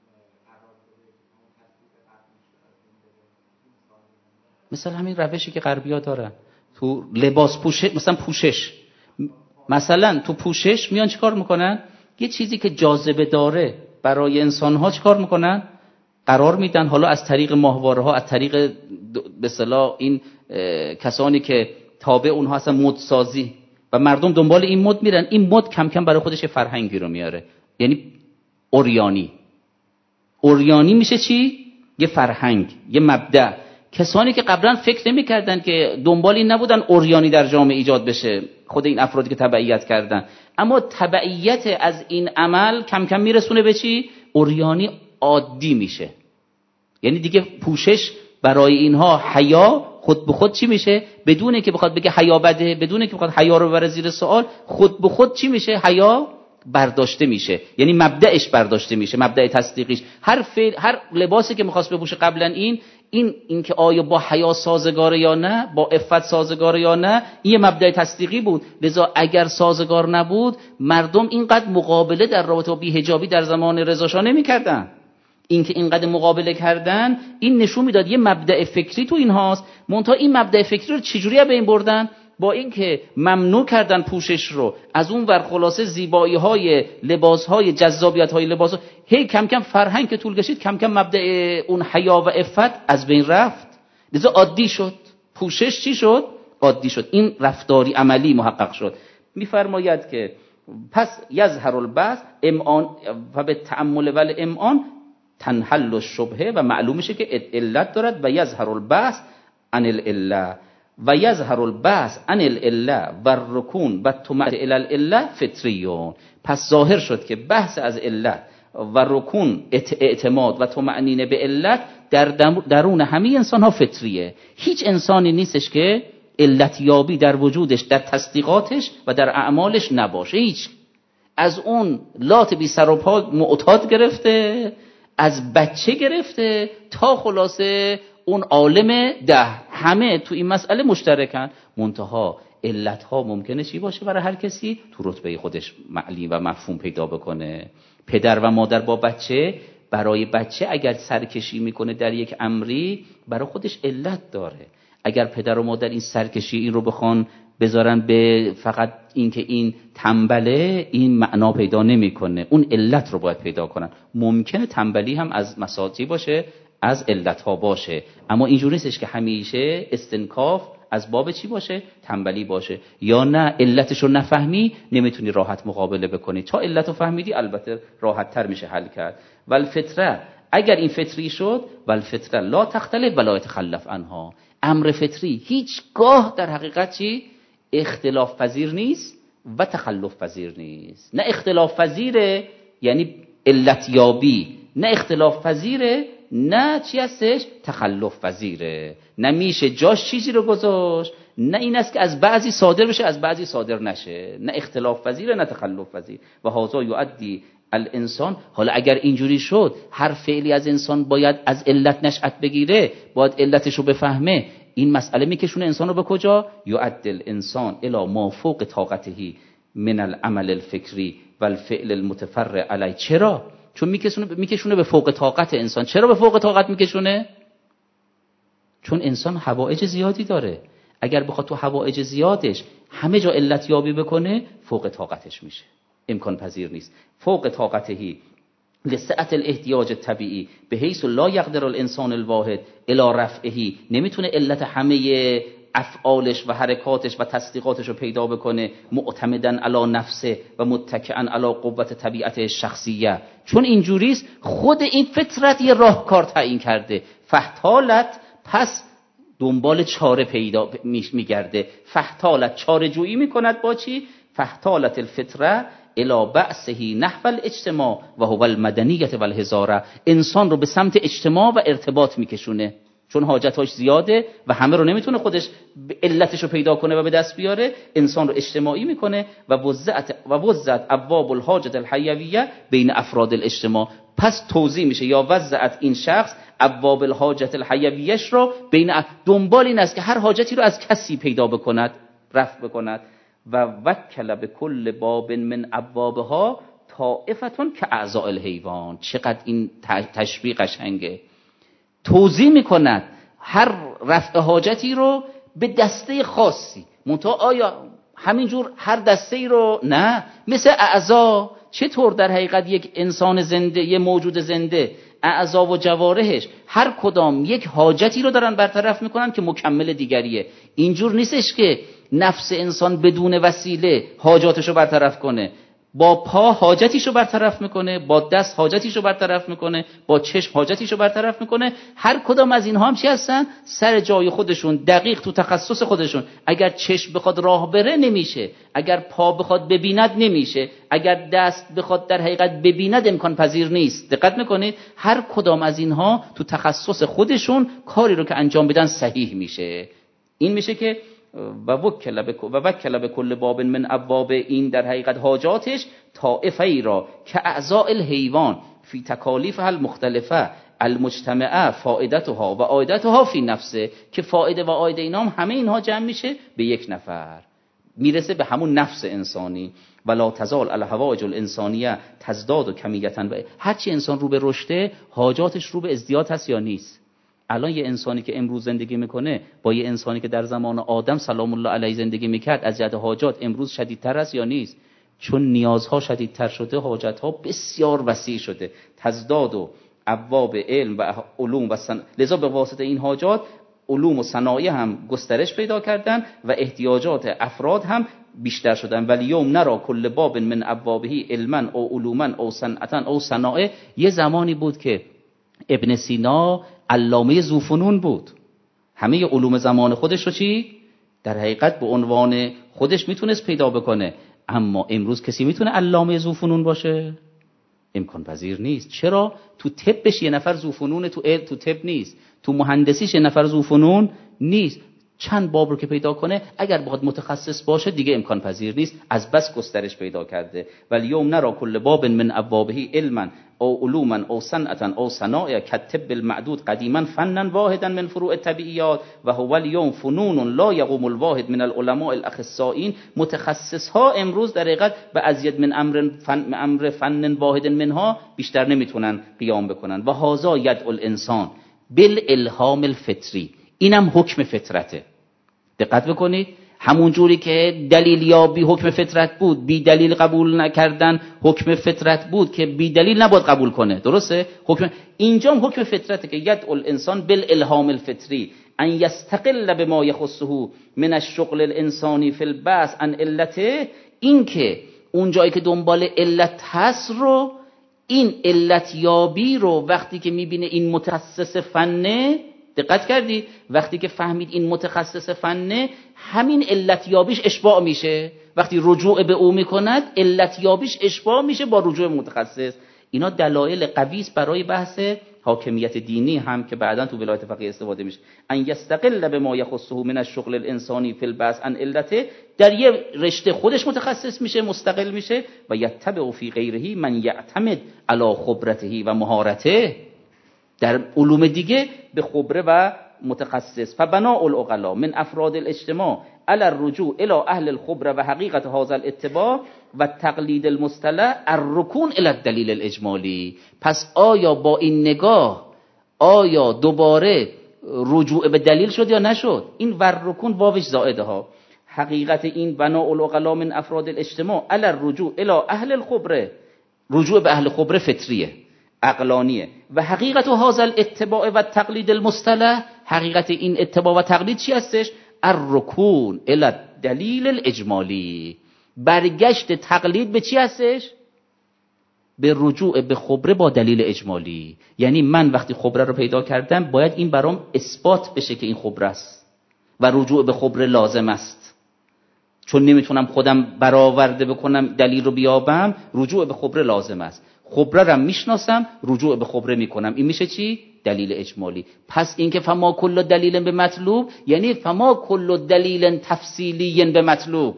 مثلا همین روشی که غربی‌ها دارن تو لباس پوشش، مثلا پوشش، مثلا تو پوشش میان چیکار میکنن؟ یه چیزی که جاذبه داره برای انسان‌ها چیکار میکنن؟ قرار میدن. حالا از طریق ماهواره‌ها، از طریق به اصطلاح این کسانی که تابع اونها هستن، مد سازی، و مردم دنبال این مد میرن. این مد کم کم برای خودش فرهنگی رو میاره، یعنی اوریانی. اوریانی میشه چی؟ یه فرهنگ، یه مبدأ. کسانی که قبلا فکر نمی‌کردن، که دنبال این نبودن اوریانی در جامعه ایجاد بشه، خود این افرادی که تبعیت کردن، اما تبعیت از این عمل کم کم میرسونه به چی؟ اوریانی عادی میشه. یعنی دیگه پوشش برای اینها حیا خود به خود چی میشه؟ بدون اینکه بخواد بگه حیا بده، بدون اینکه بخواد حیا رو ببره زیر سوال، خود به خود چی میشه؟ حیا برداشته میشه، یعنی مبدأش برداشته میشه، مبدأ تصدیقیش. هر فعل، هر لباسی که میخواست بپوشه قبلا، این این این که آیا با حیا سازگاره یا نه، با عفت سازگاره یا نه، این یه مبدأ تصدیقی بود. لذا اگر سازگار نبود، مردم اینقدر مقابله در رابطه با بی‌حجابی در زمان رضا شاه نمی‌کردن. این که اینقدر مقابله کردن، این نشون میداد یه مبدأ فکری تو اینهاست. منتها این مبدأ فکری رو چجوری به این بردن؟ با اینکه ممنوع کردن پوشش رو، از اون ور خلاصه زیبایی‌های لباس‌های، جذابیت‌های لباس، هی کم کم فرهنگ که طول کشید، کم کم مبدأ اون حیا و عفت از بین رفت. لذا عادی شد. پوشش چی شد؟ عادی شد. این رفتاری عملی محقق شد. می‌فرماید که پس یظهر البعث امعان و به تأمل ول امعان تنحل الشبهه، و معلوم میشه که علت دارد. و یظهر البعث عن العله و یظهر البعث عن العله و الرکون و طمأنینة الی العله فطریون. پس ظاهر شد که بحث از علت و رکون، اعتماد و طمأنینه به علت در درون همه انسان ها فطریه. هیچ انسانی نیستش که علتیابی در وجودش، در تصدیقاتش و در اعمالش نباشه. هیچ، از اون لات بی سر و پا معتاد گرفته، از بچه گرفته تا خلاصه اون عالم ده، همه تو این مسئله مشترکن. منتها علت ها ممکنه چی باشه برای هر کسی تو رتبه خودش معنی و مفهوم پیدا بکنه. پدر و مادر با بچه، برای بچه اگر سرکشی میکنه در یک امری برای خودش علت داره. اگر پدر و مادر این سرکشی این رو بخوان بذارن به فقط اینکه این تنبله، این معنا پیدا نمیکنه، اون علت رو باید پیدا کنن. ممکنه تنبلی هم از مساعی باشه، از علت ها باشه، اما اینجوری نیستش که همیشه استنکاف از باب چی باشه؟ تنبلی باشه. یا نه علتش رو نفهمی نمیتونی راحت مقابله بکنی، تا علت رو فهمیدی البته راحت تر میشه حل کرد. والفطره، اگر این فطری شد، والفطره لا تختلف ولا يتخلف عنها، امر فطری هیچگاه در حقیقت چی؟ اختلاف پذیر نیست و تخلف پذیر نیست. نه اختلاف پذیره یعنی علتیابی، نه اختلاف پذیره نه چی هستش؟ تخلف پذیره. نه میشه جاش چیزی رو گذاشت، نه این است که از بعضی صادر بشه از بعضی صادر نشه. نه اختلاف پذیره نه تخلف پذیر. و هذا یؤدی الانسان، حالا اگر اینجوری شد هر فعلی از انسان باید از علت نشأت بگیره، باید علتش رو بفهمه، این مسئله میکشونه انسان رو به کجا؟ یؤدی الانسان الی ما فوق طاقته من العمل الفکری و الفعل المتفرع علی. چرا؟ چون میکشونه میکشونه به فوق طاقت انسان. چرا به فوق طاقت میکشونه؟ چون انسان حوائج زیادی داره. اگر بخواد تو حوائج زیادش همه جا علت یابی بکنه، فوق طاقتش میشه، امکان پذیر نیست. فوق طاقته لسعت الاحتیاج الطبیعی بحیث لا یقدر الانسان الواحد الی رفعه، نمیتونه علت همه افعالش و حرکاتش و تصدیقاتش رو پیدا بکنه معتمدن علی نفسه و متکئن علی قوت طبیعت شخصیه. چون اینجوریست، خود این فطرت یه راهکار تعیین کرده. فحتالت، پس دنبال چاره پیدا میگرده. فحتالت، چاره جویی میکند با چی؟ فحتالت الفطره الی بعثه نحو الاجتماع و هو المدنیت و الحضاره، انسان رو به سمت اجتماع و ارتباط میکشونه. چون حاجتاش زیاده و همه رو نمیتونه خودش علتش رو پیدا کنه و به دست بیاره، انسان رو اجتماعی میکنه و وزعت و وزعت ابواب الحاجت الحیویه بین افراد الاجتماع. پس توزیع میشه یا وزعت این شخص ابواب الحاجت الحیویش رو بین، دنبال این است که هر حاجتی رو از کسی پیدا بکند، رفع بکند. و وکل به کل باب من ابوابها طائفتون که اعضاء الحیوان. چقدر این تشبیه قشنگه. توزیع میکند هر رفع حاجتی رو به دسته خاصی. منتها آیا همینجور هر دسته ای رو؟ نه، مثل اعضا. چطور در حقیقت یک انسان زنده، یه موجود زنده، اعضا و جوارحش هر کدام یک حاجتی رو دارن برطرف میکنن که مکمل دیگریه. اینجور نیستش که نفس انسان بدون وسیله حاجاتشو برطرف کنه. با پا حاجتیشو برطرف میکنه، با دست حاجتیشو برطرف میکنه، با چشم حاجتیشو برطرف میکنه. هر کدام از اینها هم چی هستن؟ سر جای خودشون، دقیق تو تخصص خودشون. اگر چشم بخواد راه بره نمیشه، اگر پا بخواد ببیند نمیشه، اگر دست بخواد در حقیقت ببیند امکان پذیر نیست. دقت میکنید؟ هر کدام از اینها تو تخصص خودشون کاری رو که انجام بدن صحیح میشه. این میشه که و وکل به و وکل به کل باب من ابواب، این در حقیقت حاجاتش طائفه ای را که اعضاء الحیوان فی تکالیفها المختلفه المجتمعه فائدتها و عایدتها فی نفسه، که فایده و عایده اینا هم همه اینها جمع میشه به یک نفر، میرسه به همون نفس انسانی. ولا تزال الحوائج الانسانیه تزداد کمیتا، و هرچی انسان رو به رشده حاجاتش رو به ازدیاد هست یا نیست. الان یه انسانی که امروز زندگی میکنه با یه انسانی که در زمان آدم سلام الله علیه زندگی میکرد از جهت حاجات امروز شدیدتر است یا نیست؟ چون نیازها شدیدتر شده، حاجتها بسیار وسیع شده، تزداد و ابواب علم و علوم و سن... لذا به واسطه این حاجات علوم و صنایع هم گسترش پیدا کردن و احتیاجات افراد هم بیشتر شدن. ولی یوم نرا کل باب من ابوابه علما او علوما او صنعتا او صنایع. یه زمانی بود که ابن سینا علامه ذوفنون بود، همه علوم زمان خودش رو چی؟ در حقیقت به عنوان خودش میتونست پیدا بکنه. اما امروز کسی میتونه علامه ذوفنون باشه؟ امکان پذیر نیست. چرا؟ تو طبش یه نفر ذوفنون، تو علم تو طب نیست، تو مهندسیش یه نفر ذوفنون نیست. چند باب رو که پیدا کنه اگر بخواد متخصص باشه دیگه امکان پذیر نیست، از بس گسترش پیدا کرده. ولی یوم نرا کل باب من ابوابه علما او علوما او صنعتا او صنایع کالطب المعدود قدیما فنا واحدا من فروع الطبیعیات و هو اليوم فنون لا يقوم الواحد من العلماء الاخصائیین. متخصص ها امروز در حقیقت به ازید من امر فن امر فن واحد منها بیشتر نمیتونن قیام بکنن. و هذا یدعو الانسان بالالهام الفطری، اینم حکم فطرته. دقت بکنید، همون جوری که دلیل یابی حکم فطرت بود، بی دلیل قبول نکردن حکم فطرت بود که بی دلیل نباید قبول کنه، درسته؟ حکم اینجا هم حکم فطرته که یدعو الانسان بالالهام الفطری ان یستقل بما یخصه من الشغل الانسانی فی البحث عن علته. این که اون جایی که دنبال علت هست رو، این علت یابی رو وقتی که میبینه این متخصص فنه، دقت کردی؟ وقتی که فهمید این متخصص فنه، همین علت یابیش اشباع میشه. وقتی رجوع به او میکند علت یابیش اشباع میشه با رجوع متخصص. اینا دلایل قوی است برای بحث حاکمیت دینی هم که بعداً تو ولایت فقیه استفاده میشه. ان یستقل بما یخصه من الشغل الانسانی فی البحث عن علته، در یه رشته خودش متخصص میشه، مستقل میشه. و یتبع فی غیره من یعتمد علی خبرته و مهارته، در علوم دیگه به خبره و متخصص. فبناء العقلاء من افراد الاجتماع علی الرجوع الى اهل الخبره و حقیقت هذا الاتباع و تقلید المصطلح الرکون الی الدلیل الاجمالی. پس آیا با این نگاه آیا دوباره رجوع به دلیل شد یا نشد؟ این ور رکون واوش زائده ها. حقیقت این بناء العقلاء من افراد الاجتماع علی الرجوع الی اهل الخبره، رجوع به اهل خبره فطریه، عقلانیه. و حقیقت هذا الاتباع و تقلید المصطلح، حقیقت این اتباع و تقلید چی هستش؟ الرکون الی الدلیل الاجمالی. برگشت تقلید به چی هستش؟ به رجوع به خبره با دلیل اجمالی. یعنی من وقتی خبره رو پیدا کردم باید این برام اثبات بشه که این خبره است و رجوع به خبره لازم است. چون نمیتونم خودم برآورده بکنم دلیل رو بیابم، رجوع به خبره لازم است. خبره رو میشناسم، رجوع به خبره میکنم. این میشه چی؟ دلیل اجمالی. پس این که فما کل دلیل به مطلوب، یعنی فما کل دلیل تفصیلی به مطلوب،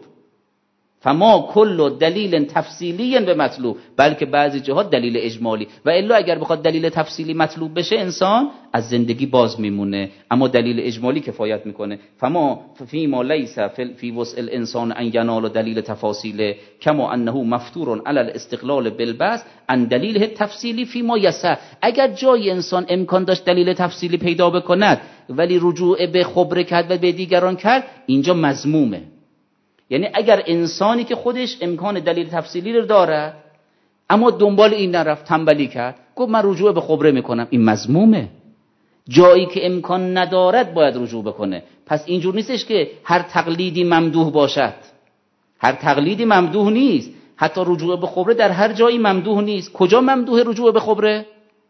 فما کل دلیل تفصیلی به مطلوب، بلکه بعضی جهات دلیل اجمالی. و الا اگر بخواد دلیل تفصیلی مطلوب بشه انسان از زندگی باز میمونه، اما دلیل اجمالی کفایت میکنه. فما فیما لیس فی وسع الانسان ان ینال دلیل تفاصیل کما انه مفتور علی الاستقلال بالبحث عن دلیل تفصیلی فیما یسع. اگر جای انسان امکان داشت دلیل تفصیلی پیدا بکند ولی رجوع به خبره کرد و به دیگران کرد، اینجا مذمومه. یعنی اگر انسانی که خودش امکان دلیل تفصیلی رو داره اما دنبال این نرفت، تنبلی کرد، گفت من رجوع به خبره میکنم، این مذمومه. جایی که امکان ندارد باید رجوع بکنه. پس اینجور نیستش که هر تقلیدی ممدوح باشد، هر تقلیدی ممدوح نیست. حتی رجوع به خبره در هر جایی ممدوح نیست. کجا ممدوح رجوع به خبره؟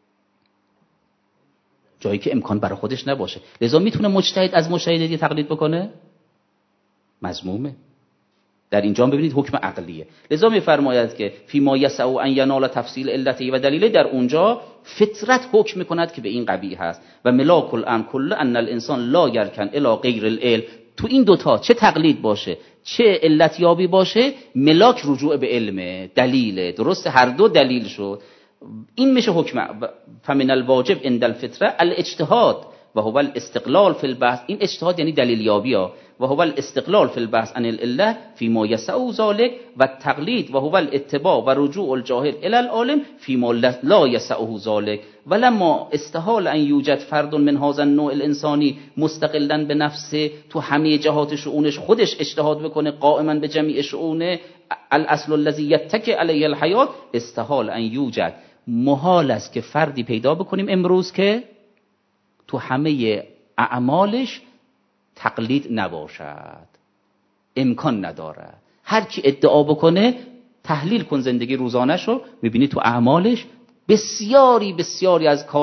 جایی که امکان برای خودش نباشه. لذا میتونه مجتهد از مجتهد دیگه تقلید بکنه؟ مذمومه. در اینجا ببینید حکم عقلیه. لذا میفرماید که فی ما یسع ان ینال تفصیل علته و دلیله، در اونجا فطرت حکم میکند که به این قبیح هست. و ملاک الامر کله ان الانسان لا یرکن الی غیر العلم. تو این دوتا چه تقلید باشه چه علت یابی باشه، ملاک رجوع به علم، دلیله. درسته؟ هر دو دلیل شد. این میشه حکم. فمن الواجب عند الفطره الاجتهاد و هو الاستقلال فی البحث. این اجتهاد یعنی دلیل یابی ها. و هو الاستقلال فی البحث عن العله فيما يسع ذلك و التقلید و هو الاتباع و رجوع الجاهل الى العالم فيما لا يسعه ذلك. ولما استحال ان یوجد فرد من هذا النوع الانسانی مستقلا به نفسه، تو همه جهات شؤونش خودش اجتهاد بکنه، قائما به جمیع شؤونه، الاصل الذي يتكئ عليه الحیات، استحال ان یوجد، محال است که فردی پیدا بکنیم امروز که تو همه اعمالش تقلید نباشد. امکان نداره. هر کی ادعا بکنه، تحلیل کن زندگی روزانه‌شو، میبینی تو اعمالش بسیاری بسیاری از کارهاش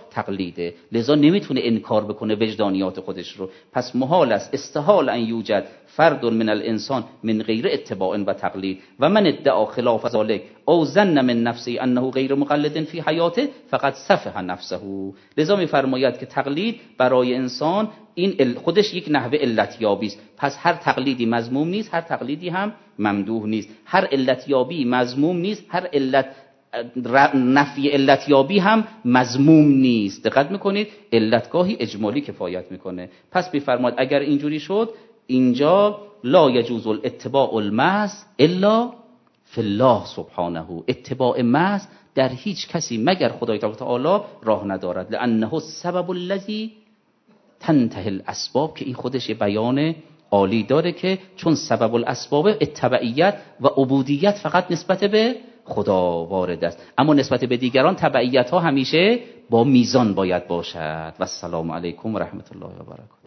تقلیده، لذا نمیتونه انکار بکنه وجدانیات خودش رو. پس محال است، استحال ان یوجد فرد من الانسان من غیر اتباع و تقلید و من ادعا خلاف ذلك او ظن من نفسه انه غیر مقلد فی حیاته فقط سفه نفسه. لذا میفرماید که تقلید برای انسان این خودش یک نحوه علتیابی است. پس هر تقلیدی مذموم نیست، هر تقلیدی هم ممدوح نیست. هر علتیابی مذموم نیست، هر علت نفی علتیابی هم مذموم نیست. دقت میکنید علتگاهی اجمالی کفایت میکنه. پس میفرماید اگر اینجوری شد، اینجا لا یجوز الاتباع المحض الا فی الله سبحانه. اتباع محض در هیچ کسی مگر خدای تعالی راه ندارد. لانه السبب الذی تنتهی الاسباب، که این خودش بیان عالی داره که چون سبب الاسباب اتباعیت و عبودیت فقط نسبت به خدا وارد است، اما نسبت به دیگران تبعیت ها همیشه با میزان باید باشد. و السلام علیکم و رحمت الله و برکاته.